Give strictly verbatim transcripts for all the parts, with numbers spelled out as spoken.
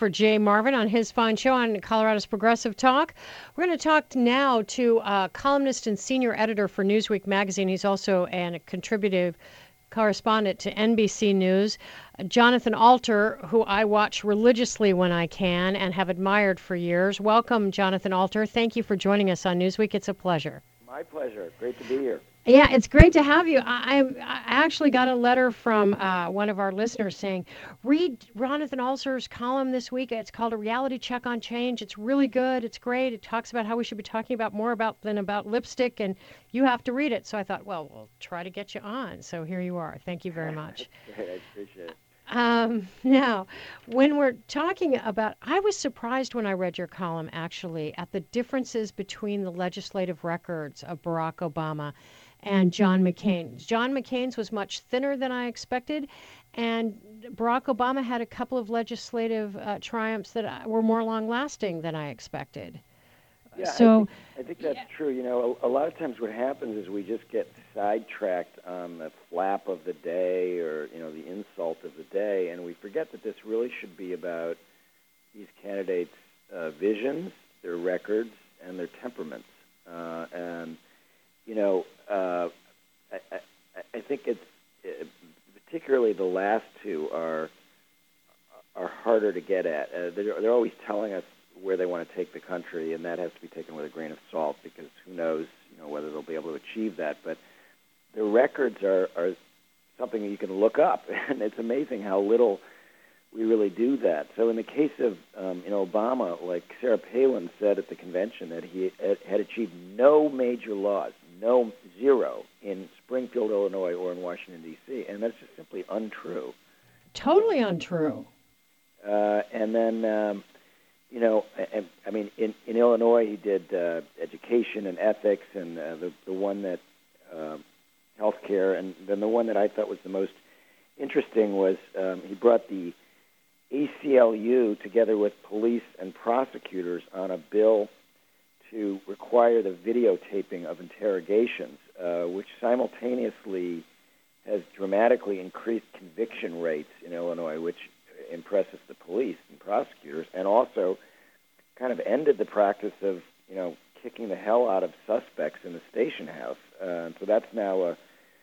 for Jay Marvin on his fine show on Colorado's Progressive Talk. We're going to talk now to a columnist and senior editor for Newsweek magazine. He's also an, a contributive correspondent to N B C News, Jonathan Alter, who I watch religiously when I can and have admired for years. Welcome, Jonathan Alter. Thank you for joining us on Newsweek. It's a pleasure. My pleasure. Great to be here. Yeah, it's great to have you. I, I actually got a letter from uh, one of our listeners saying, read Jonathan Alter's column this week. It's called A Reality Check on Change. It's really good. It's great. It talks about how we should be talking about more about than about lipstick, and you have to read it. So I thought, well, we'll try to get you on. So here you are. Thank you very much. Great. I appreciate it. Um, now, when we're talking about, I was surprised when I read your column, actually, at the differences between the legislative records of Barack Obama and John McCain. John McCain's was much thinner than I expected, and Barack Obama had a couple of legislative uh, triumphs that were more long-lasting than I expected. Yeah, so, I think, I think that's yeah. true. You know, a, a lot of times what happens is we just get sidetracked on the flap of the day or, you know, the insult of the day, and we forget that this really should be about these candidates' uh, visions, their records, and their temperaments. Uh, and, you know, uh, I, I, I think it's uh, particularly the last two are are harder to get at. Uh, they're, they're always telling us where they want to take the country, and that has to be taken with a grain of salt because who knows, you know, whether they'll be able to achieve that. But the records are, are something that you can look up, and it's amazing how little we really do that. So in the case of um, you know, Obama, like Sarah Palin said at the convention that he had achieved no major laws, no zero in Springfield, Illinois, or in Washington, D C, and that's just simply untrue. Totally untrue. Uh, and then, um, you know, I, I mean, in, in Illinois, he did uh, education and ethics, and uh, the, the one that, uh, healthcare, and then the one that I thought was the most interesting was um, he brought the A C L U together with police and prosecutors on a bill to require the videotaping of interrogations, uh, which simultaneously has dramatically increased conviction rates in Illinois, which impresses the police and prosecutors, and also kind of ended the practice of, you know, kicking the hell out of suspects in the station house. Uh, so that's now a,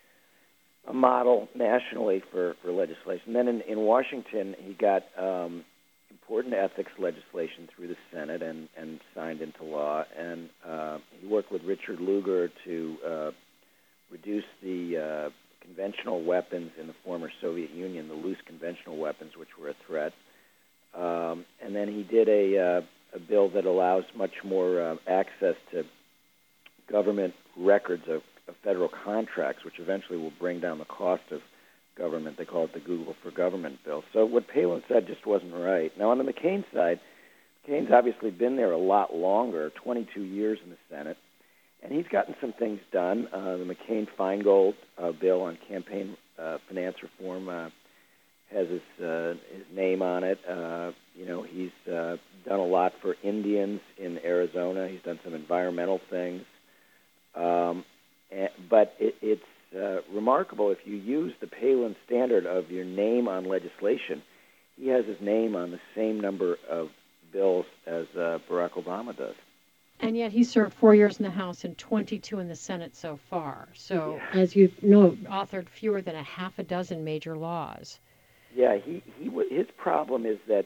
a model nationally for, for legislation. Then in, in Washington, he got um, important ethics legislation through the Senate and, and signed into law. And uh, he worked with Richard Lugar to uh, reduce the uh, conventional weapons in the former Soviet Union, the loose conventional weapons, which were a threat. Um, and then he did a, uh, a bill that allows much more uh, access to government records of, of federal contracts, which eventually will bring down the cost of government. They call it the Google for Government bill. So what Palin said just wasn't right. Now, on the McCain side, McCain's obviously been there a lot longer, twenty-two years in the Senate, and he's gotten some things done. Uh, the McCain-Feingold uh, bill on campaign uh, finance reform uh, has his, uh, his name on it. Uh, you know, he's uh, done a lot for Indians in Arizona. He's done some environmental things. Um, and, but it, it's uh, remarkable if you use the Palin standard of your name on legislation, he has his name on the same number of bills as uh, Barack Obama does. And yet he served four years in the House and twenty-two in the Senate so far. So, yeah. As you know, authored fewer than a half a dozen major laws. Yeah, he, he his problem is that,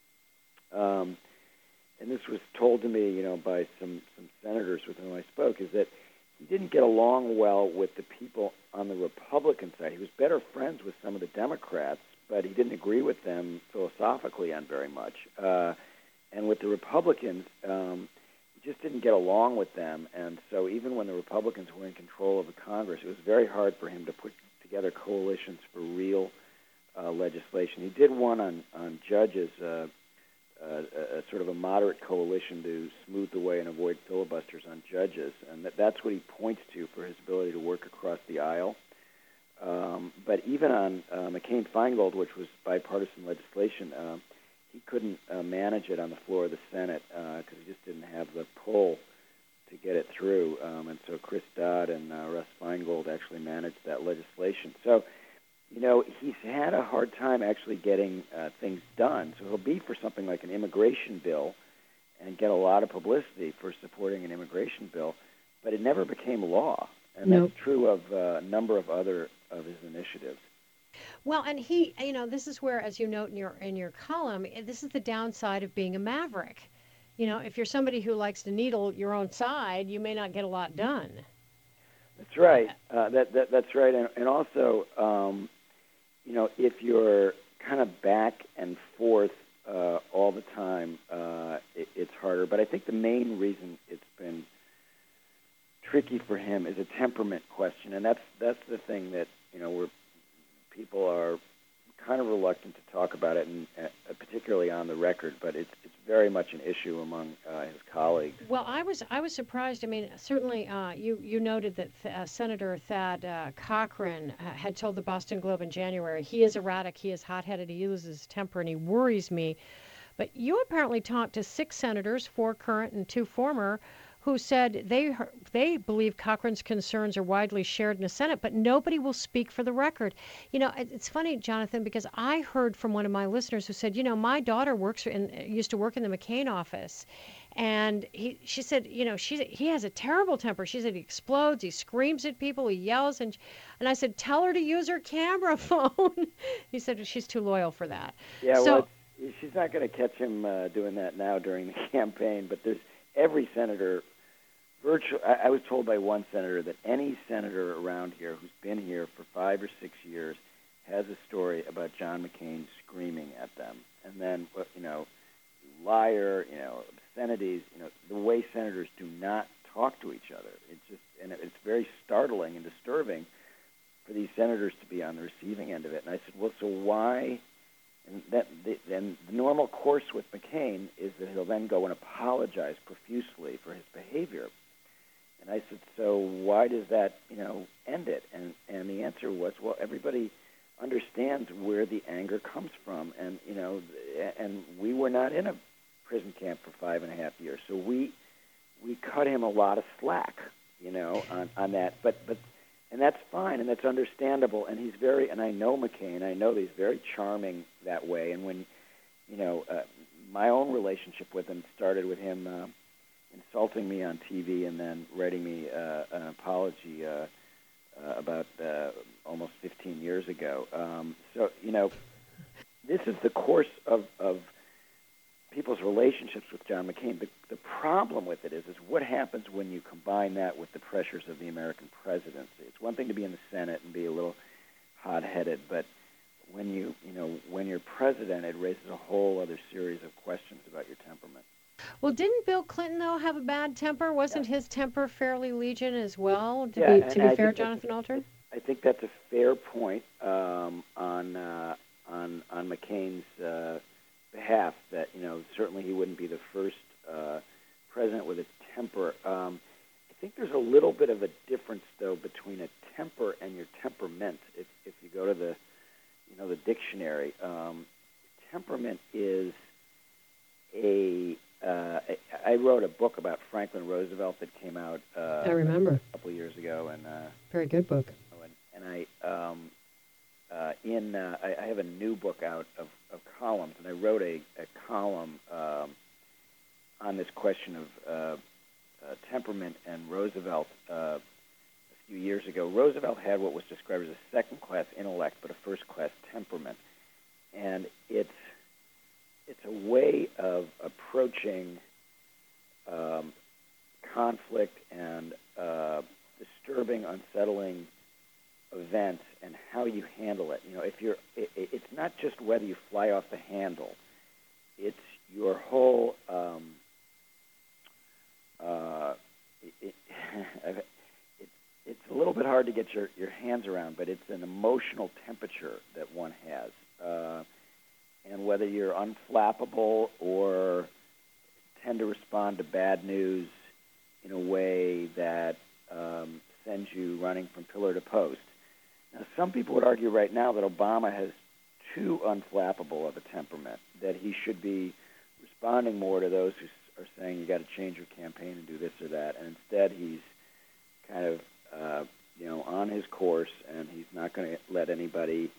um, and this was told to me, you know, by some, some senators with whom I spoke, is that he didn't get along well with the people on the Republican side. He was better friends with some of the Democrats, but he didn't agree with them philosophically on very much. Uh, and with the Republicans, um, he just didn't get along with them. And so even when the Republicans were in control of the Congress, it was very hard for him to put together coalitions for real uh, legislation. He did one on, on judges, uh, uh, a, a sort of a moderate coalition to smooth the way and avoid filibusters on judges. And that, that's what he points to for his ability to work across the aisle. Um, but even on uh, McCain-Feingold, which was bipartisan legislation, uh, he couldn't uh, manage it on the floor of the Senate because uh, he just didn't have the pull to get it through. Um, and so Chris Dodd and uh, Russ Feingold actually managed that legislation. So, you know, he's had a hard time actually getting uh, things done. So he'll be for something like an immigration bill and get a lot of publicity for supporting an immigration bill, but it never became law. And Nope. that's true of uh, a number of other of his initiatives. Well, and he, you know, this is where, as you note in your in your column, eh, this is the downside of being a maverick. You know, if you're somebody who likes to needle your own side, you may not get a lot done. That's right. Uh, that, that that's right. And, and also, um, you know, if you're kind of back and forth uh, all the time, uh, it, it's harder. But I think the main reason it's been tricky for him is a temperament question, and that's that's the thing that, you know, where people are kind of reluctant to talk about it, and uh, particularly on the record. But it's it's very much an issue among uh, his colleagues. Well, I was I was surprised. I mean, certainly uh, you you noted that Th- uh, Senator Thad uh, Cochran uh, had told the Boston Globe in January he is erratic, he is hot-headed, he loses his temper, and he worries me. But you apparently talked to six senators, four current and two former, who said they he- they believe Cochran's concerns are widely shared in the Senate, but nobody will speak for the record. You know, it- it's funny, Jonathan, because I heard from one of my listeners who said, you know, my daughter works in used to work in the McCain office, and he she said, you know, she he has a terrible temper. She said he explodes, he screams at people, he yells, and and I said, tell her to use her camera phone. He said she's too loyal for that. Yeah, So. well, it's, she's not going to catch him uh, doing that now during the campaign. But there's every senator. Virtual, I, I was told by one senator that any senator around here who's been here for five or six years has a story about John McCain screaming at them, and then you know, liar, you know, obscenities, you know, the way senators do not talk to each other. It's just, and it, it's very startling and disturbing for these senators to be on the receiving end of it. And I said, well, so why? And that, the, then the normal course with McCain is that he'll then go and apologize profusely for his behavior. And I said, so why does that, you know, end it? And and the answer was, well, everybody understands where the anger comes from, and you know, and we were not in a prison camp for five and a half years, so we we cut him a lot of slack, you know, on, on that. But but and that's fine, and that's understandable. And he's very, and I know McCain, I know that he's very charming that way. And when, you know, uh, my own relationship with him started with him Uh, insulting me on T V and then writing me uh, an apology uh, uh, about uh, almost fifteen years ago. Um, so, you know, this is the course of, of people's relationships with John McCain. The, the problem with it is, is what happens when you combine that with the pressures of the American presidency. It's one thing to be in the Senate and be a little hot-headed, but when you, you know, when you're president, it raises a whole other series of questions about your temperament. Well, didn't Bill Clinton, though, have a bad temper? Wasn't yeah. his temper fairly legion as well, to yeah, be, to be fair, Jonathan a, Alter? I think that's a fair point um, on, uh, on on McCain's uh, behalf, that, you know, certainly he wouldn't be the first uh, president with a temper. Um, I think there's a little bit of a difference, though, between a temper and your temperament. If, if you go to the, you know, the dictionary, um, temperament is a Uh, I, I wrote a book about Franklin Roosevelt that came out uh, I remember. a couple of years ago, and uh, very good book. And, and I, um, uh, in uh, I, I have a new book out of, of columns, and I wrote a, a column um, on this question of uh, uh, temperament and Roosevelt uh, a few years ago. Roosevelt had what was described as a second-class intellect, but a first-class temperament, and it's It's a way of approaching um, conflict and uh, disturbing, unsettling events, and how you handle it. You know, if you're, it, it's not just whether you fly off the handle; it's your whole. Um, uh, it, it, it's a little bit hard to get your, your hands around, but it's an emotional temperature that one has. Uh, And whether you're unflappable or tend to respond to bad news in a way that um, sends you running from pillar to post. Now, some people would argue right now that Obama has too unflappable of a temperament, that he should be responding more to those who are saying you got to change your campaign and do this or that, and instead he's kind of uh, you know on his course, and he's not going to let anybody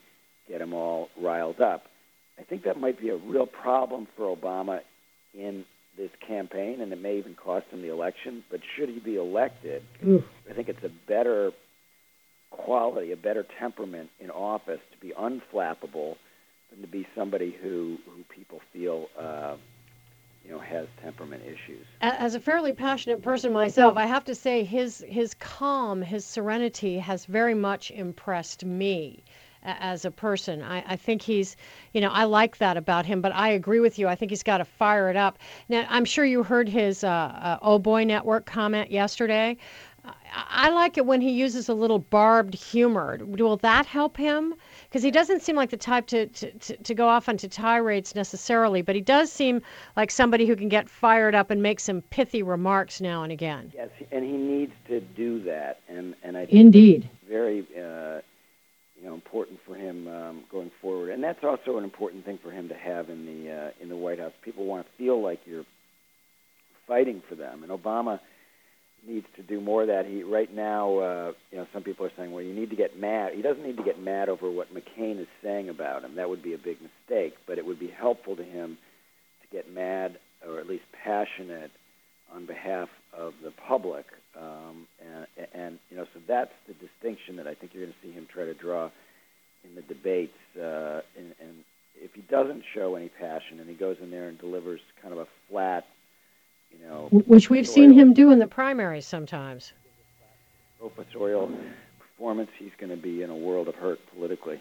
get them all riled up. I think that might be a real problem for Obama in this campaign, and it may even cost him the election. But should he be elected, Ooh. I think it's a better quality, a better temperament in office to be unflappable than to be somebody who, who people feel uh, you know, has temperament issues. As a fairly passionate person myself, I have to say his his calm, his serenity has very much impressed me as a person. I, I think he's, you know, I like that about him, but I agree with you. I think he's got to fire it up. Now, I'm sure you heard his uh, uh, Oh Boy Network comment yesterday. I, I like it when he uses a little barbed humor. Will that help him? Because he doesn't seem like the type to, to, to, to go off onto tirades necessarily, but he does seem like somebody who can get fired up and make some pithy remarks now and again. Yes, and he needs to do that. And, and I think Indeed. It's very uh, you know, important for him um, going forward. And that's also an important thing for him to have in the uh, in the White House. People want to feel like you're fighting for them. And Obama needs to do more of that. He right now, uh, you know, some people are saying, well, you need to get mad. He doesn't need to get mad over what McCain is saying about him. That would be a big mistake. But it would be helpful to him to get mad or at least passionate on behalf of the public. Um, and, and, you know, so that's the distinction that I think you're going to see him try to draw in the debates. Uh, and, and if he doesn't show any passion and he goes in there and delivers kind of a flat, you know, which we've seen him do in the primaries sometimes. Professorial performance, he's going to be in a world of hurt politically.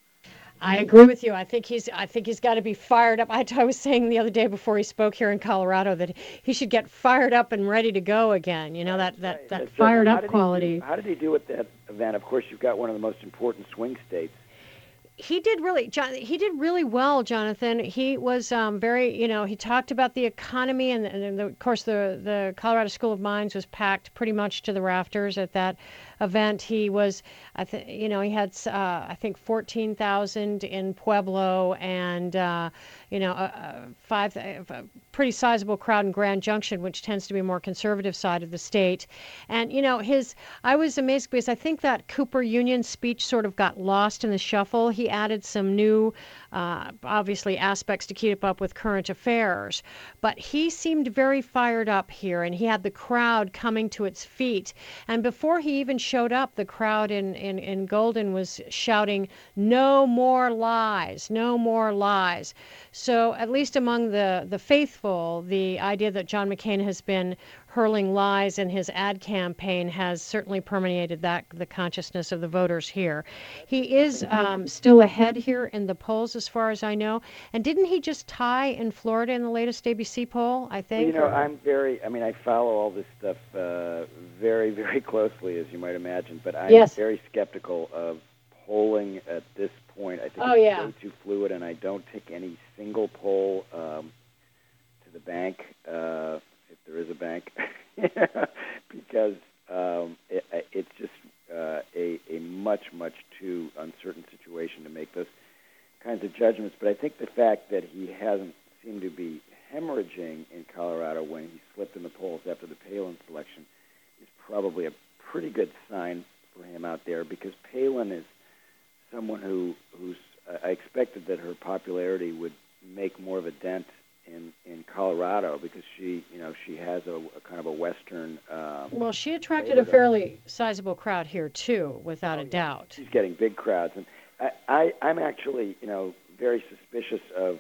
I agree with you. I think he's. I think he's got to be fired up. I, I was saying the other day before he spoke here in Colorado that he should get fired up and ready to go again. You know, that that, that That's fired right. up quality. Do, how did he do at that event? Of course, you've got one of the most important swing states. He did really, John, he did really well, Jonathan. He was um, very, you know, he talked about the economy, and, and the, of course, the, the Colorado School of Mines was packed pretty much to the rafters at that event. He was, I think, you know, he had, uh, I think, fourteen thousand in Pueblo, and, uh, you know, a, a five, a pretty sizable crowd in Grand Junction, which tends to be a more conservative side of the state. And, you know, his, I was amazed because I think that Cooper Union speech sort of got lost in the shuffle. He added some new, uh, obviously, aspects to keep up with current affairs. But he seemed very fired up here, and he had the crowd coming to its feet. And before he even showed up, the crowd in, in, in Golden was shouting, "No more lies, no more lies." So at least among the, the faithful, the idea that John McCain has been hurling lies in his ad campaign has certainly permeated that the consciousness of the voters here. He is um, still ahead here in the polls, as far as I know. And didn't he just tie in Florida in the latest A B C poll, I think? Well, you know, I'm very, I mean, I follow all this stuff uh, very, very closely, as you might imagine. But I'm yes. very skeptical of polling at this point. I think oh, it's yeah. way too fluid, and I don't take any single poll um, to the bank. Uh, there is a bank, because um, it, it's just uh, a, a much, much too uncertain situation to make those kinds of judgments. But I think the fact that he hasn't seemed to be hemorrhaging in Colorado when he slipped in the polls after the Palin selection is probably a pretty good sign for him out there, because Palin is someone who who's uh, I expected that her popularity would make more of a dent in, in Colorado, because she, you know, she has a, a kind of a Western. Um, well, she attracted a fairly sizable crowd here too, without oh, a yeah. doubt. She's getting big crowds, and I, I, I'm actually, you know, very suspicious of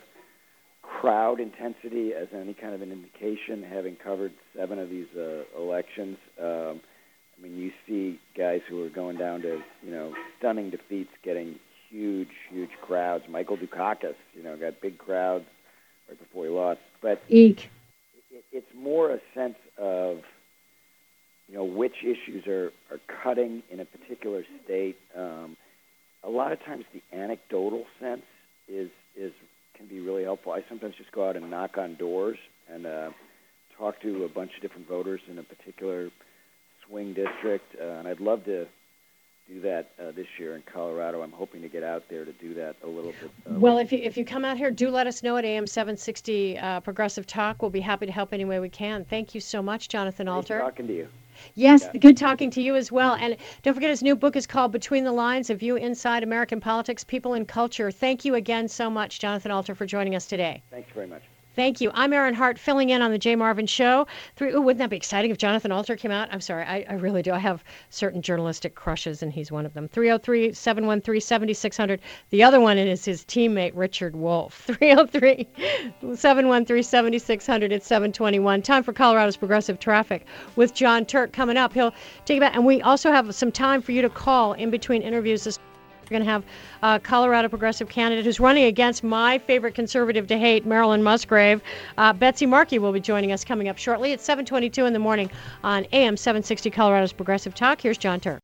crowd intensity as any kind of an indication. Having covered seven of these uh, elections, um, I mean, you see guys who are going down to, you know, stunning defeats, getting huge, huge crowds. Michael Dukakis, you know, got big crowds right before he lost. But Eek. It, it's more a sense of, you know, which issues are, are cutting in a particular state. Um, a lot of times the anecdotal sense is is can be really helpful. I sometimes just go out and knock on doors and uh, talk to a bunch of different voters in a particular swing district, uh, and I'd love to do that uh, this year in Colorado. I'm hoping to get out there to do that a little bit. Uh, well, if you if you come out here, do let us know at A M seven sixty uh, Progressive Talk. We'll be happy to help any way we can. Thank you so much, Jonathan Alter. Nice talking to you. Yes, Yeah. good talking to you as well. And don't forget his new book is called Between the Lines: A View Inside American Politics, People, and Culture. Thank you again so much, Jonathan Alter, for joining us today. Thanks very much. Thank you. I'm Erin Hart, filling in on the Jay Marvin Show. Three, ooh, wouldn't that be exciting if Jonathan Alter came out? I'm sorry, I, I really do. I have certain journalistic crushes, and he's one of them. three oh three, seven one three, seven six zero zero. The other one is his teammate, Richard Wolff. three oh three, seven one three, seven six zero zero. It's seven twenty-one. Time for Colorado's Progressive Traffic with John Turk coming up. He'll take you back. And we also have some time for you to call in between interviews this We're going to have a Colorado progressive candidate who's running against my favorite conservative to hate, Marilyn Musgrave. Uh, Betsy Markey will be joining us coming up shortly at seven twenty-two in the morning on A M seven sixty Colorado's Progressive Talk. Here's John Turk.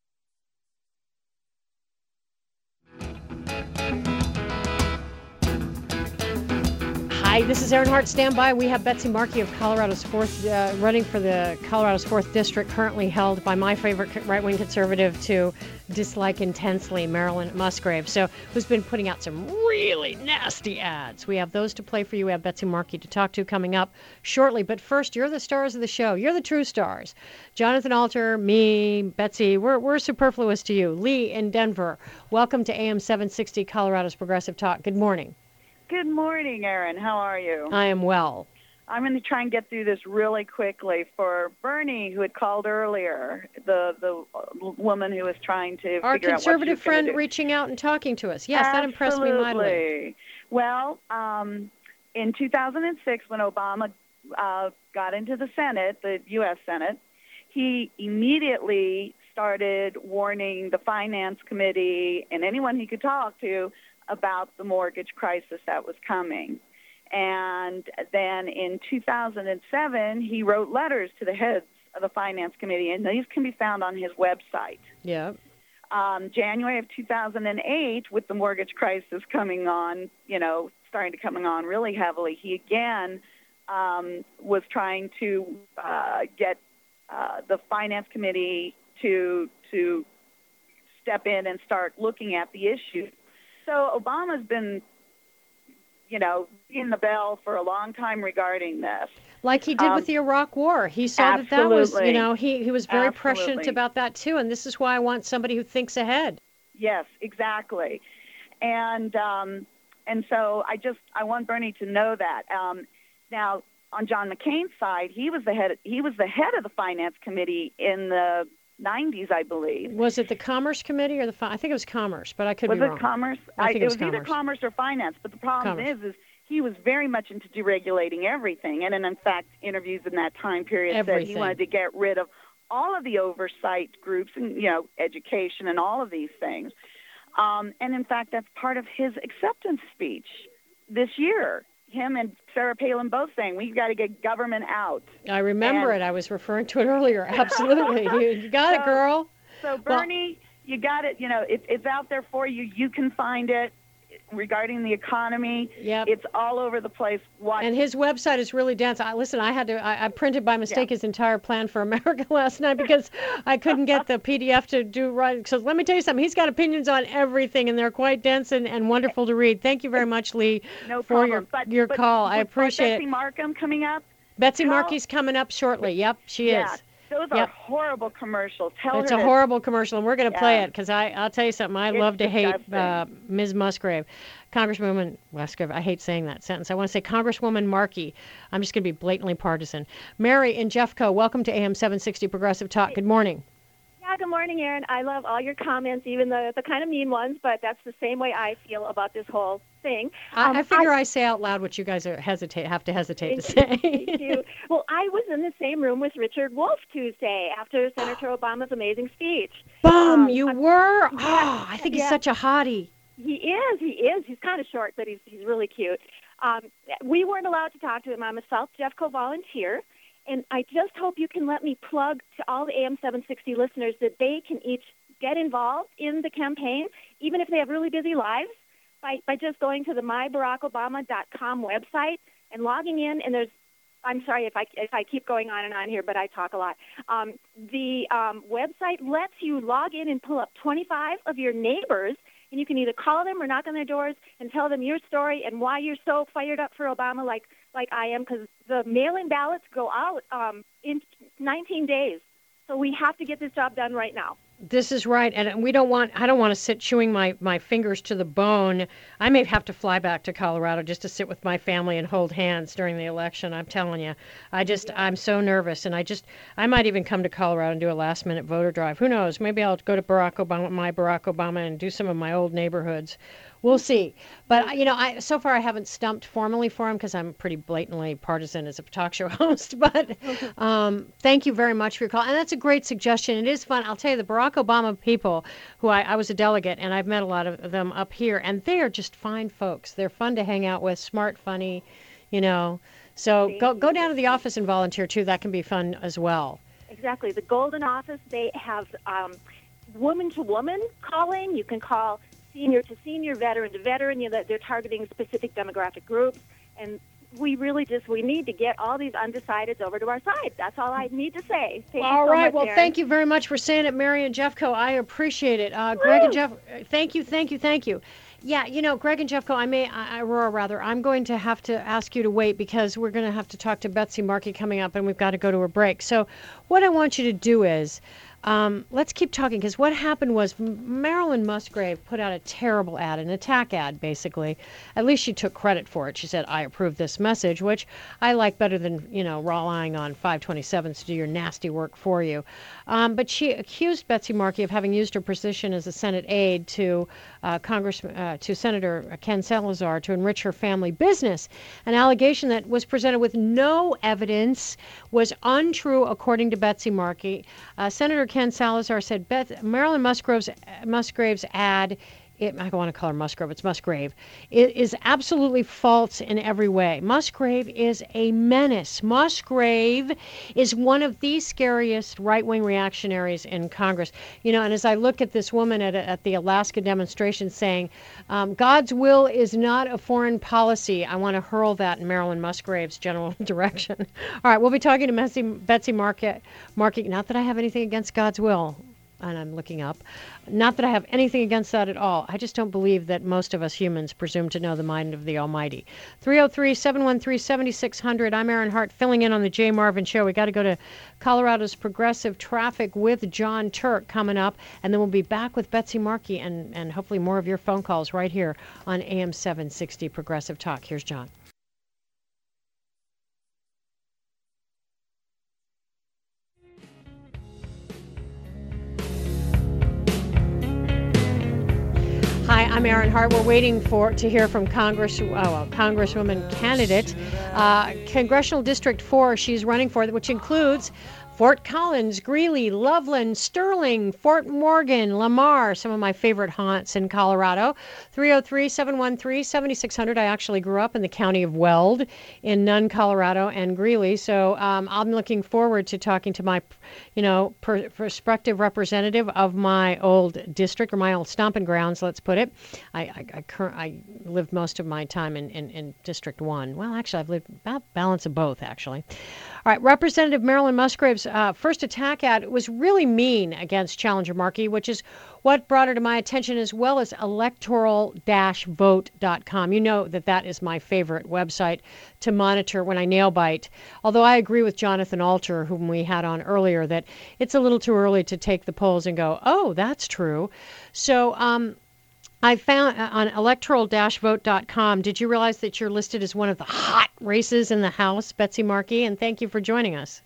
Hi, this is Erin Hart. Stand by. We have Betsy Markey of Colorado's fourth, uh, running for the Colorado's fourth district, currently held by my favorite right-wing conservative to dislike intensely, Marilyn Musgrave. So, who's been putting out some really nasty ads. We have those to play for you. We have Betsy Markey to talk to coming up shortly. But first, you're the stars of the show. You're the true stars. Jonathan Alter, me, Betsy, we're we're superfluous to you. Lee in Denver, welcome to A M seven sixty Colorado's Progressive Talk. Good morning. Good morning, Erin. How are you? I am well. I'm going to try and get through this really quickly for Bernie, who had called earlier, the the woman who was trying to Our figure out what conservative she was gonna friend do. reaching out and talking to us. Yes, that impressed me mightily. Absolutely. Well, um, in two thousand six, when Obama uh, got into the Senate, the U S Senate, he immediately started warning the Finance Committee and anyone he could talk to about the mortgage crisis that was coming. And then in two thousand seven, he wrote letters to the heads of the Finance Committee, and these can be found on his website. Yeah. Um, January of two thousand eight, with the mortgage crisis coming on, you know, starting to coming on really heavily, he again um, was trying to uh, get uh, the Finance Committee to to step in and start looking at the issue. So Obama's been, you know, in the bell for a long time regarding this. Like he did Um, with the Iraq War. He saw that that was, you absolutely. know, he, he was very Absolutely. prescient about that too. And this is why I want somebody who thinks ahead. Yes, exactly. And um, and so I just I want Bernie to know that. Um, now on John McCain's side, he was the head he was the head of the Finance Committee in the nineties, I believe. Was it the Commerce Committee or the, fi- I think it was Commerce, but I could Was be it wrong. Commerce? I think it it was, was either Commerce. Commerce or Finance. But the problem Commerce. is, is he was very much into deregulating everything, and, and in fact, interviews in that time period said Everything. he wanted to get rid of all of the oversight groups and, you know, education and all of these things. Um, and in fact, that's part of his acceptance speech this year. Him and Sarah Palin both saying, we've got to get government out. I remember And- it. I was referring to it earlier. Absolutely. you, you got it, So- girl. So, Bernie, you got it. You know, it, it's out there for you. You can find it regarding the economy. Yep. It's all over the place. Watch. And his website is really dense. I, listen, I had to, I, I printed by mistake Yeah. his entire plan for America last night because I couldn't get the P D F to do right. So let me tell you something. He's got opinions on everything, and they're quite dense and, and wonderful to read. Thank you very much, Lee, no for problem. your, but, your but call. I with appreciate Betsy it. Markham coming up. Betsy tell- Markey's coming up shortly. Yep, she yeah, is. those are Yep. horrible commercials. Tell It's her a to- horrible commercial, and we're going to play Yeah. it because I, I'll tell you something. I It's love to hate disgusting. uh, Miz Musgrave. Congresswoman Musgrave, I hate saying that sentence. I want to say Congresswoman Markey. I'm just going to be blatantly partisan. Mary in Jeffco, welcome to A M seven sixty Progressive Talk. Good morning. Yeah, good morning, Erin. I love all your comments, even the, the kind of mean ones, but that's the same way I feel about this whole thing. Um, I, I figure I, say out loud what you guys are hesitate have to hesitate to Thank say. Thank you. Well, I was in the same room with Richard Wolff Tuesday after Senator Obama's amazing speech. Bum, Um, you I- were? yeah, Oh, I think he's yeah. such a hottie. He is. He is. He's kind of short, but he's he's really cute. Um, we weren't allowed to talk to him. I'm a South Jeffco volunteer, and I just hope you can let me plug to all the A M seven sixty listeners that they can each get involved in the campaign, even if they have really busy lives, by, by just going to the my barack obama dot com website and logging in. And there's, I'm sorry if I if I keep going on and on here, but I talk a lot. Um, the um, website lets you log in and pull up twenty-five of your neighbors, and you can either call them or knock on their doors and tell them your story and why you're so fired up for Obama like, like I am, because the mail-in ballots go out um, in nineteen days. So we have to get this job done right now. This is right, and we don't want. I don't want to sit chewing my, my fingers to the bone. I may have to fly back to Colorado just to sit with my family and hold hands during the election. I'm telling you, I just I'm so nervous, and I just I might even come to Colorado and do a last minute voter drive. Who knows? Maybe I'll go to Barack Obama, my Barack Obama, and do some of my old neighborhoods. We'll see. But, you know, I so far I haven't stumped formally for him because I'm pretty blatantly partisan as a talk show host. But um, thank you very much for your call. And that's a great suggestion. It is fun. I'll tell you, the Barack Obama people, who I, I was a delegate, and I've met a lot of them up here, and they are just fine folks. They're fun to hang out with, smart, funny, you know. So go, go down to the office and volunteer, too. That can be fun as well. Exactly. The Golden Office, they have um, woman-to-woman calling. You can call senior to senior, veteran to veteran. You know, they're targeting specific demographic groups, and we really just we need to get all these undecideds over to our side. That's all I need to say. Thank all you so right. much, Well, Erin. thank you very much for saying it, Mary and Jeffco. I appreciate it. Uh, Greg and Jeff, thank you, thank you, thank you. Yeah, you know, Greg and Jeffco, I may, I, Aurora rather, I'm going to have to ask you to wait because we're going to have to talk to Betsy Markey coming up, and we've got to go to a break. So what I want you to do is, Um, let's keep talking, because what happened was Marilyn Musgrave put out a terrible ad, an attack ad, basically. At least she took credit for it. She said, I approve this message, which I like better than, you know, relying on five twenty-sevens to do your nasty work for you. Um, but she accused Betsy Markey of having used her position as a Senate aide to uh, Congress, uh, to Senator Ken Salazar to enrich her family business. An allegation that was presented with no evidence, was untrue, according to Betsy Markey. Uh, Senator Ken Salazar said Beth, Marilyn Musgrave's, Musgrave's ad, it, I don't want to call her Musgrave, it's Musgrave, it is absolutely false in every way. Musgrave is a menace. Musgrave is one of the scariest right-wing reactionaries in Congress. You know, and as I look at this woman at, at the Alaska demonstration saying, um, God's will is not a foreign policy, I want to hurl that in Marilyn Musgrave's general direction. All right, we'll be talking to Betsy, Betsy Markey, Markey, not that I have anything against God's will, and I'm looking up. Not that I have anything against that at all. I just don't believe that most of us humans presume to know the mind of the Almighty. three oh three, seven one three, seven six zero zero. I'm Erin Hart, filling in on the Jay Marvin Show. We got to go to Colorado's progressive traffic with John Turk coming up, and then we'll be back with Betsy Markey and, and hopefully more of your phone calls right here on A M seven sixty Progressive Talk. Here's John. Hi, I'm Erin Hart. We're waiting for to hear from Congress, oh, well, Congresswoman candidate, uh, Congressional District four. She's running for, which includes Fort Collins, Greeley, Loveland, Sterling, Fort Morgan, Lamar, some of my favorite haunts in Colorado. three oh three, seven one three, seven six zero zero. I actually grew up in the county of Weld in Nunn, Colorado, and Greeley. So um, I'm looking forward to talking to my, you know, per- prospective representative of my old district, or my old stomping grounds, let's put it. I, I, I, cur- I lived most of my time in, in, in District one. Well, actually, I've lived about balance of both, actually. All right, Representative Marilyn Musgrave's uh, first attack ad was really mean against Challenger Markey, which is what brought her to my attention, as well as electoral dash vote dot com. You know that that is my favorite website to monitor when I nail bite. Although I agree with Jonathan Alter, whom we had on earlier, that it's a little too early to take the polls and go, oh, that's true. So um, I found on electoral dash vote dot com, did you realize that you're listed as one of the hot races in the House, Betsy Markey? And thank you for joining us.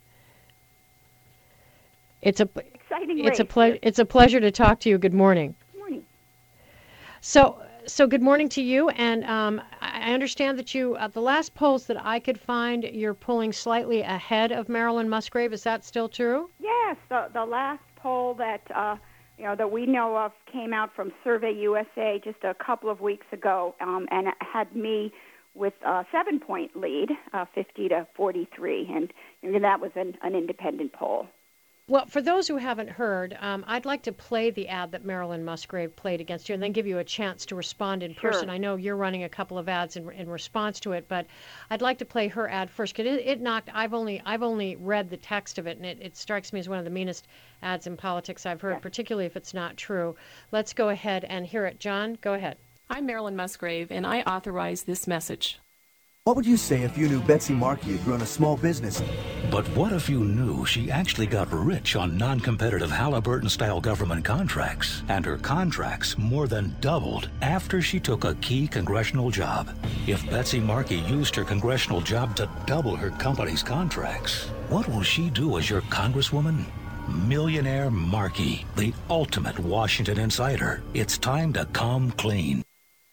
It's a Exciting it's race. a ple- it's a pleasure to talk to you. Good morning. Good morning. So so good morning to you. And um, I understand that you uh, the last polls that I could find, you're pulling slightly ahead of Marilyn Musgrave. Is that still true? Yes, the the last poll that uh, you know that we know of came out from Survey U S A just a couple of weeks ago, um, and it had me with a seven-point lead, uh, fifty to forty-three, and you know, that was an, an independent poll. Well, for those who haven't heard, um, I'd like to play the ad that Marilyn Musgrave played against you, and then give you a chance to respond in Sure. person. I know you're running a couple of ads in, in response to it, but I'd like to play her ad first. Cause it, it knocked. I've only I've only read the text of it, and it, it strikes me as one of the meanest ads in politics I've heard, Yes. particularly if it's not true. Let's go ahead and hear it. John, go ahead. I'm Marilyn Musgrave, and I authorize this message. What would you say if you knew Betsy Markey had grown a small business? But what if you knew she actually got rich on non-competitive Halliburton-style government contracts, and her contracts more than doubled after she took a key congressional job? If Betsy Markey used her congressional job to double her company's contracts, what will she do as your congresswoman? Millionaire Markey, the ultimate Washington insider. It's time to come clean.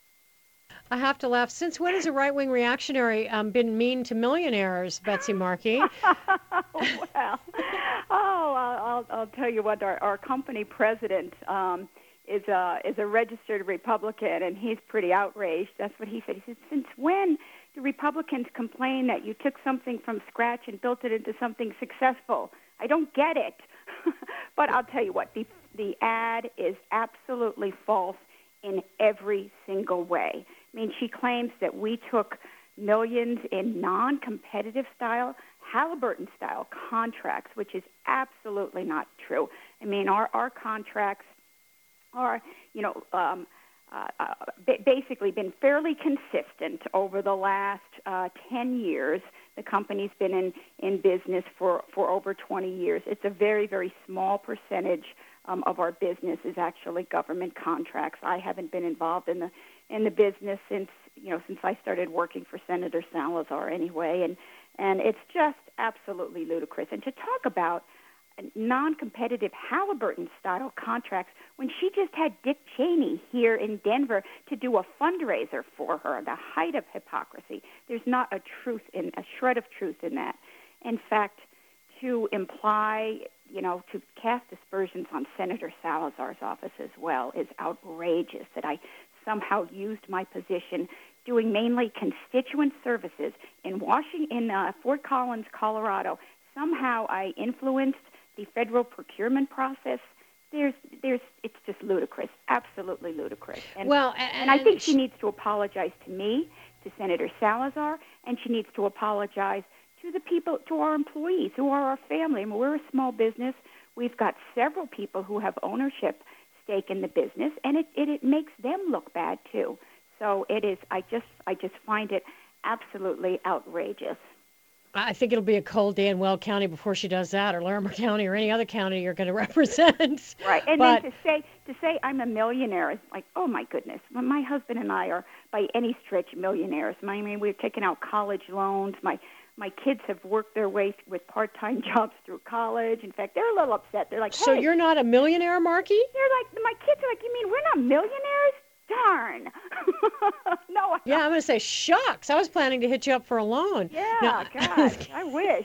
I have to laugh. Since when has a right-wing reactionary um, been mean to millionaires, Betsy Markey? Well, oh, I'll, I'll, I'll tell you what. Our, our company president um, is a is a registered Republican, and he's pretty outraged. That's what he said. He said, "Since when do Republicans complain that you took something from scratch and built it into something successful? I don't get it." But I'll tell you what. The the ad is absolutely false in every single way. I mean, she claims that we took millions in non-competitive style, Halliburton-style contracts, which is absolutely not true. I mean, our, our contracts are, you know, um, uh, uh, basically been fairly consistent over the last uh, ten years. The company's been in, in business for, for over twenty years. It's a very, very small percentage um, of our business is actually government contracts. I haven't been involved in the in the business since, you know, since I started working for Senator Salazar anyway, and and it's just absolutely ludicrous. And to talk about non-competitive Halliburton-style contracts when she just had Dick Cheney here in Denver to do a fundraiser for her, the height of hypocrisy. There's not a truth in a shred of truth in that. In fact, to imply, you know, to cast aspersions on Senator Salazar's office as well is outrageous. That I somehow used my position doing mainly constituent services in Washington, in uh, Fort Collins, Colorado. Somehow I influenced the federal procurement process. There's, there's, it's just ludicrous, absolutely ludicrous. And, well, and, and I think she needs to apologize to me, to Senator Salazar, and she needs to apologize to the people, to our employees, who are our family. I mean, we're a small business. We've got several people who have ownership stake in the business, and it, it, it makes them look bad too. So it is. I just, I just find it absolutely outrageous. I think it'll be a cold day in Weld County before she does that, or Larimer County, or any other county you're going to represent. Right, and but, then to say to say I'm a millionaire is like, oh my goodness. Well, my husband and I are by any stretch millionaires. I mean, we've taken out college loans. My my kids have worked their way with part-time jobs through college. In fact, they're a little upset. They're like, hey, so you're not a millionaire, Markey? They're like, my kids are like, you mean we're not millionaires? Darn. No. Yeah, I'm going to say, shucks. I was planning to hit you up for a loan. Yeah, no. God, I wish.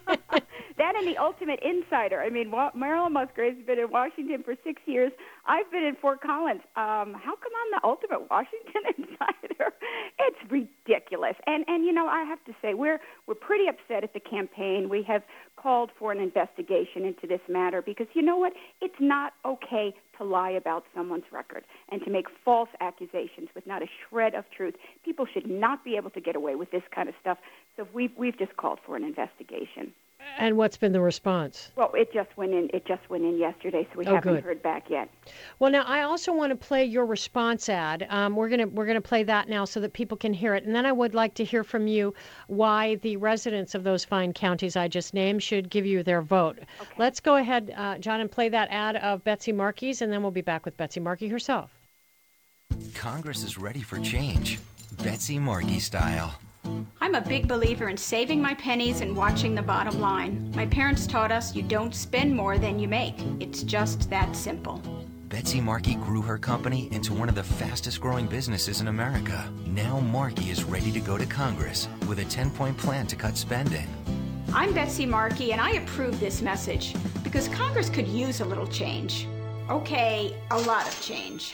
That and the ultimate insider. I mean, Marilyn Musgrave's been in Washington for six years. I've been in Fort Collins. Um, how come I'm the ultimate Washington insider? It's ridiculous. And, and you know, I have to say, we're we're pretty upset at the campaign. We have called for an investigation into this matter because, you know what? It's not okay to lie about someone's record and to make false accusations with not a shred of truth. People should not be able to get away with this kind of stuff. So we've, we've just called for an investigation. And what's been the response? Well, it just went in. It just went in yesterday, so we oh, haven't good. heard back yet. Well, now I also want to play your response ad. Um, we're gonna we're gonna play that now so that people can hear it, and then I would like to hear from you why the residents of those fine counties I just named should give you their vote. Okay. Let's go ahead, uh, John, and play that ad of Betsy Markey's, and then we'll be back with Betsy Markey herself. Congress is ready for change, Betsy Markey style. I'm a big believer in saving my pennies and watching the bottom line. My parents taught us you don't spend more than you make. It's just that simple. Betsy Markey grew her company into one of the fastest growing businesses in America. Now Markey is ready to go to Congress with a ten-point plan to cut spending. I'm Betsy Markey, and I approve this message because Congress could use a little change. Okay, a lot of change.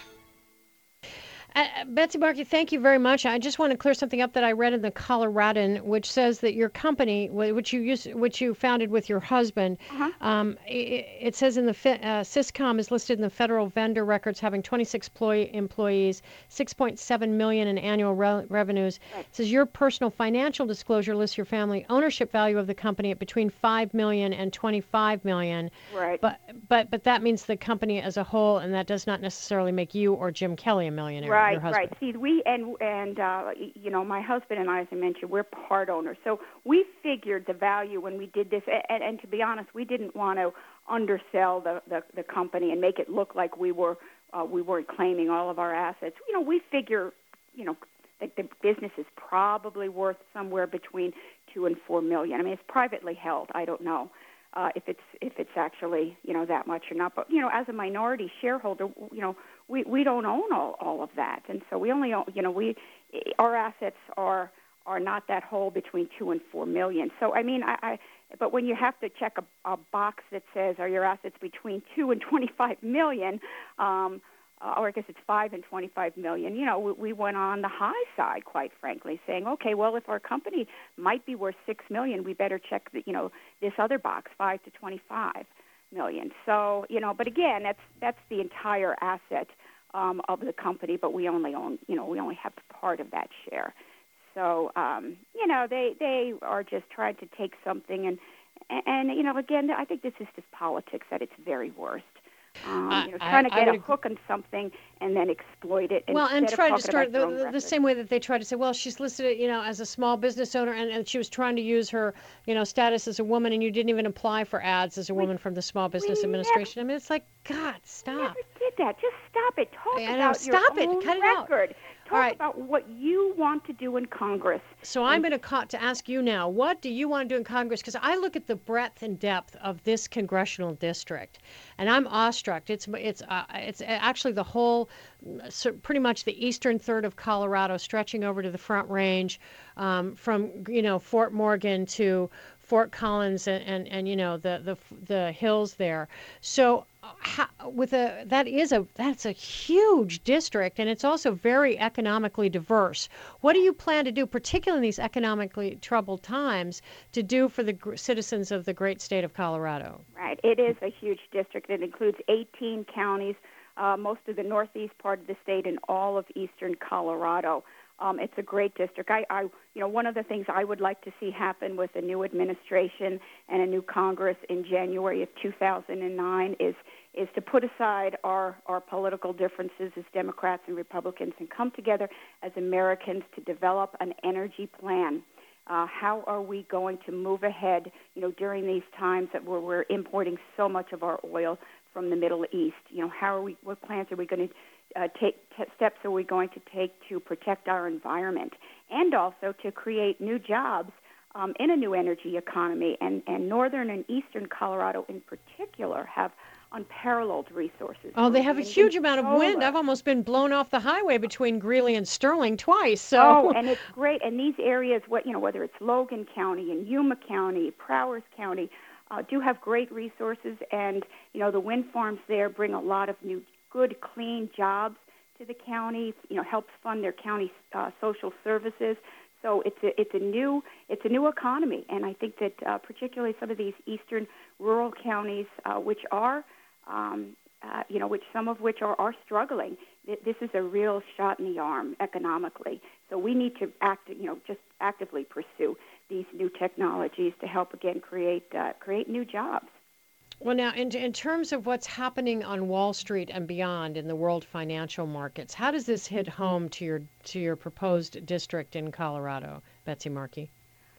Uh, Betsy Markey, thank you very much. I just want to clear something up that I read in the Coloradan, which says that your company, which you used, which you founded with your husband, uh-huh. um, it, it says in the uh, Syscom is listed in the federal vendor records having twenty-six employee, employees, six point seven million dollars in annual re- revenues. Right. It says your personal financial disclosure lists your family ownership value of the company at between five million dollars and twenty-five million dollars. Right. But but but that means the company as a whole, and that does not necessarily make you or Jim Kelly a millionaire. Right. right, your husband. right. See, we and and uh, you know, my husband and I, as I mentioned, we're part owners. So we figured the value when we did this. And, and to be honest, we didn't want to undersell the, the the company and make it look like we were uh, we weren't claiming all of our assets. You know, we figure, you know, that the business is probably worth somewhere between two and four million. I mean, it's privately held. I don't know. Uh, if it's if it's actually, you know, that much or not, but you know, as a minority shareholder, you know, we, we don't own all, all of that, and so we only own, you know, we our assets are are not that whole between two and four million. So I mean, I, I but when you have to check a, a box that says are your assets between two and twenty-five million, um, Uh, or I guess it's five and twenty-five million. You know, we, we went on the high side, quite frankly, saying, okay, well, if our company might be worth six million, we better check the, you know, this other box, five to twenty-five million. So, you know, but again, that's that's the entire asset um, of the company, but we only own, you know, we only have part of that share. So, um, you know, they they are just trying to take something and and you know, again, I think this is just politics at its very worst. Um, you know, trying I, to get I a hook on something and then exploit it. Well, and try to start the, the, the same way that they try to say, well, she's listed, you know, as a small business owner, and, and she was trying to use her, you know, status as a woman, and you didn't even apply for ads as a woman we, from the Small Business Administration. Never, I mean, it's like, God, stop. We never did that. Just stop it. Talk I about know, stop your it. own Cut it record. out. Talk All right. about what you want to do in Congress. So I'm going to ca- to ask you now, what do you want to do in Congress? Because I look at the breadth and depth of this congressional district, and I'm awestruck. It's it's uh, it's actually the whole, so pretty much the eastern third of Colorado, stretching over to the Front Range, um, from you know Fort Morgan to Fort Collins and, and, and you know the, the the hills there. So how, with a that is a that's a huge district, and it's also very economically diverse. What do you plan to do, particularly in these economically troubled times, to do for the gr- citizens of the great state of Colorado? Right. It is a huge district. It includes eighteen counties, uh, most of the northeast part of the state, and all of eastern Colorado. Um, it's a great district. I, I, you know, one of the things I would like to see happen with a new administration and a new Congress in January of two thousand nine is is to put aside our, our political differences as Democrats and Republicans and come together as Americans to develop an energy plan. Uh, how are we going to move ahead, you know, during these times that where we're importing so much of our oil from the Middle East? You know, how are we? What plans are we going to uh, take? T- steps are we going to take to protect our environment and also to create new jobs um, in a new energy economy? And, and northern and eastern Colorado, in particular, have unparalleled resources. Oh, they have a huge amount of wind. I've almost been blown off the highway between Greeley and Sterling twice. So. Oh, and it's great. And these areas, what you know, whether it's Logan County and Yuma County, Prowers County, uh, do have great resources. And you know, the wind farms there bring a lot of new, good, clean jobs to the county. You know, helps fund their county uh, social services. So it's a, it's a new it's a new economy, and I think that uh, particularly some of these eastern rural counties, uh, which are Um, uh, you know, which some of which are, are struggling. This is a real shot in the arm economically. So we need to act, you know, just actively pursue these new technologies to help again create uh, create new jobs. Well, now, in in terms of what's happening on Wall Street and beyond in the world financial markets, how does this hit home to your to your proposed district in Colorado, Betsy Markey?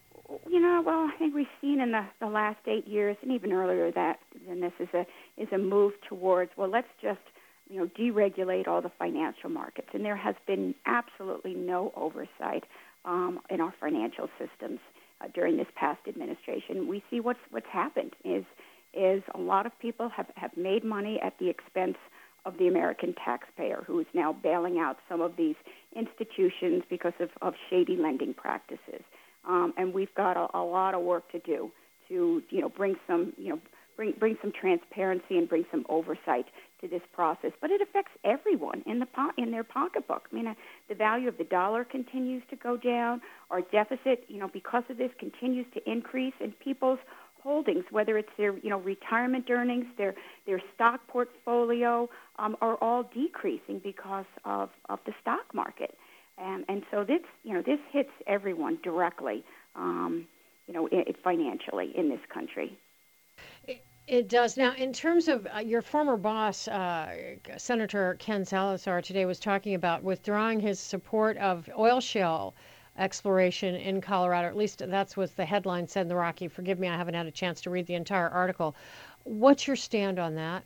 You know, well, I think we've seen in the, the last eight years, and even earlier that, then this is a is a move towards, well, let's just, you know, deregulate all the financial markets. And there has been absolutely no oversight um, in our financial systems uh, during this past administration. We see what's what's happened is is a lot of people have, have made money at the expense of the American taxpayer, who is now bailing out some of these institutions because of, of shady lending practices. Um, and we've got a, a lot of work to do to, you know, bring some, you know, bring bring some transparency and bring some oversight to this process. But it affects everyone in the po- in their pocketbook. I mean, uh, the value of the dollar continues to go down. Our deficit, you know, because of this, continues to increase, and people's holdings, whether it's their, you know, retirement earnings, their their stock portfolio, um, are all decreasing because of, of the stock market. And, and so this, you know, this hits everyone directly, um, you know, I- financially in this country. It does. Now, in terms of uh, your former boss, uh, Senator Ken Salazar, today was talking about withdrawing his support of oil shale exploration in Colorado. At least that's what the headline said in the Rocky. Forgive me, I haven't had a chance to read the entire article. What's your stand on that?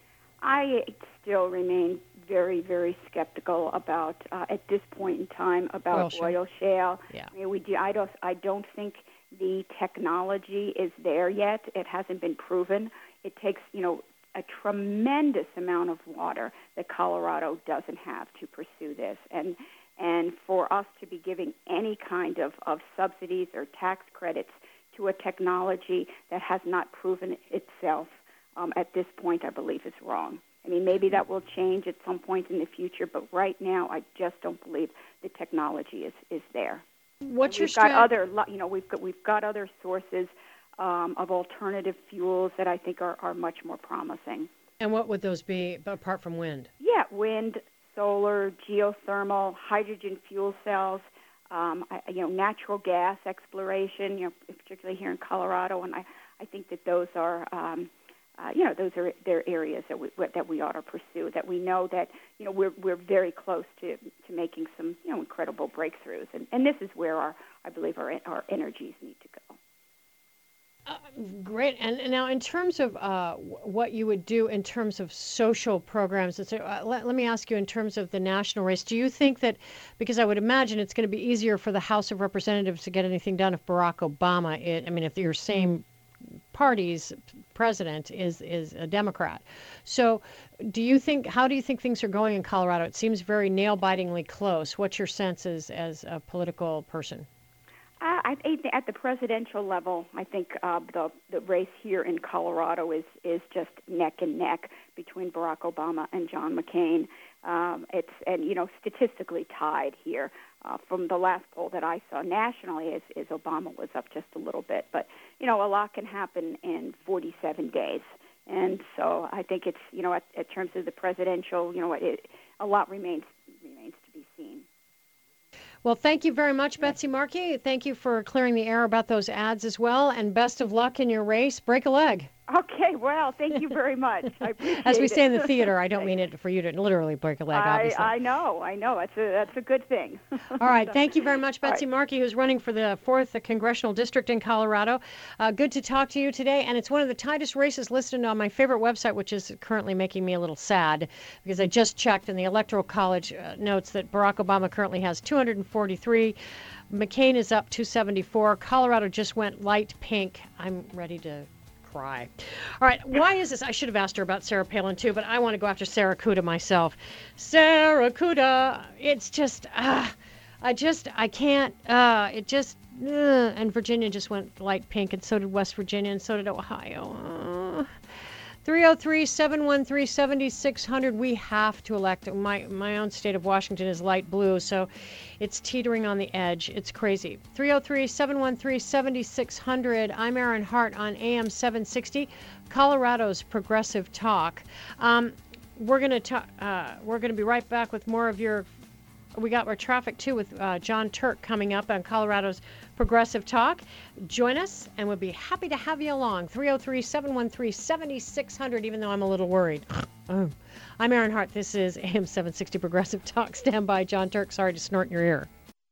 I still remain very, very skeptical about, uh, at this point in time, about Oil shale. oil shale. Yeah. I mean, we do, I don't, I don't think the technology is there yet. It hasn't been proven. It takes, you know, a tremendous amount of water that Colorado doesn't have to pursue this. And and for us to be giving any kind of, of subsidies or tax credits to a technology that has not proven itself um, at this point, I believe is wrong. I mean, maybe that will change at some point in the future, but right now, I just don't believe the technology is, is there. What's your we've got strat- other, you know, we've got we've got other sources um, of alternative fuels that I think are, are much more promising. And what would those be apart from wind? Yeah, wind, solar, geothermal, hydrogen fuel cells, um, I, you know, natural gas exploration. You know, particularly here in Colorado, and I, I think that those are. Um, Uh, you know, those are they're areas that we that we ought to pursue. That we know that you know we're we're very close to, to making some you know incredible breakthroughs, and, and this is where our I believe our our energies need to go. Uh, great. And, and now, in terms of uh, what you would do in terms of social programs, uh, let, let me ask you in terms of the national race. Do you think that, because I would imagine it's going to be easier for the House of Representatives to get anything done if Barack Obama, it, I mean, if your same party's president is is a Democrat. So do you think, how do you think things are going in Colorado? It seems very nail-bitingly close. What's your sense as, as a political person? Uh, I think at the presidential level, I think uh, the the race here in Colorado is is just neck and neck between Barack Obama and John McCain. Um, it's and you know statistically tied here. Uh, from the last poll that I saw nationally, is, is Obama was up just a little bit, but you know a lot can happen in forty-seven days, and so I think it's you know at, at terms of the presidential, you know it, a lot remains remains to be seen. Well, thank you very much, Betsy Markey. Thank you for clearing the air about those ads as well, and best of luck in your race. Break a leg. Okay, well, thank you very much. I appreciate As we it. say in the theater, I don't mean it for you to literally break a leg, obviously. I, I know, I know. That's a, that's a good thing. All right, thank you very much, Betsy right. Markey, who's running for the fourth Congressional District in Colorado. Uh, good to talk to you today, and it's one of the tightest races listed on my favorite website, which is currently making me a little sad, because I just checked, and the Electoral College uh, notes that Barack Obama currently has two hundred forty-three. McCain is up two seventy-four. Colorado just went light pink. I'm ready to cry. All right, why is this? I should have asked her about Sarah Palin too, but I want to go after Sarah Kuda myself. Sarah Kuda, it's just, uh, I just, I can't, uh, it just, uh, and Virginia just went light pink, and so did West Virginia, and so did Ohio. Uh, three oh three, seven one three, seven six zero zero. We have to elect. My my own state of Washington is light blue, so it's teetering on the edge. It's crazy. three oh three, seven one three, seven six zero zero. I'm Erin Hart on A M seven sixty, Colorado's Progressive Talk. Um, we're gonna ta- uh, we're gonna be right back with more of your. We got our traffic too with uh, John Turk coming up on Colorado's Progressive Talk. Join us, and we'll be happy to have you along. three oh three, seven one three, seven six zero zero, even though I'm a little worried. Oh. I'm Erin Hart. This is A M seven sixty Progressive Talk. Stand by, John Turk. Sorry to snort in your ear.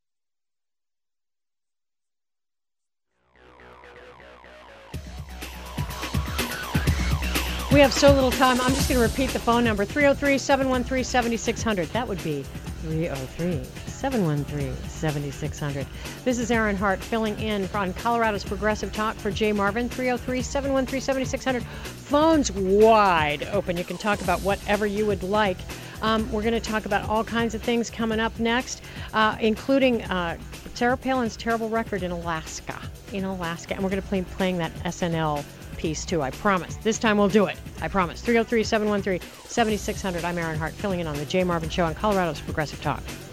We have so little time. I'm just going to repeat the phone number, three oh three, seven one three, seven six zero zero. That would be three oh three, seven one three, seven six zero zero. This is Erin Hart filling in on Colorado's Progressive Talk for Jay Marvin, three oh three, seven one three, seven six zero zero. Phones wide open. You can talk about whatever you would like. Um, we're going to talk about all kinds of things coming up next, uh, including uh, Sarah Palin's terrible record in Alaska. In Alaska. And we're going to play playing that S N L piece too, I promise. This time we'll do it. I promise. three oh three, seven one three, seven six zero zero. I'm Erin Hart, filling in on the Jay Marvin Show on Colorado's Progressive Talk.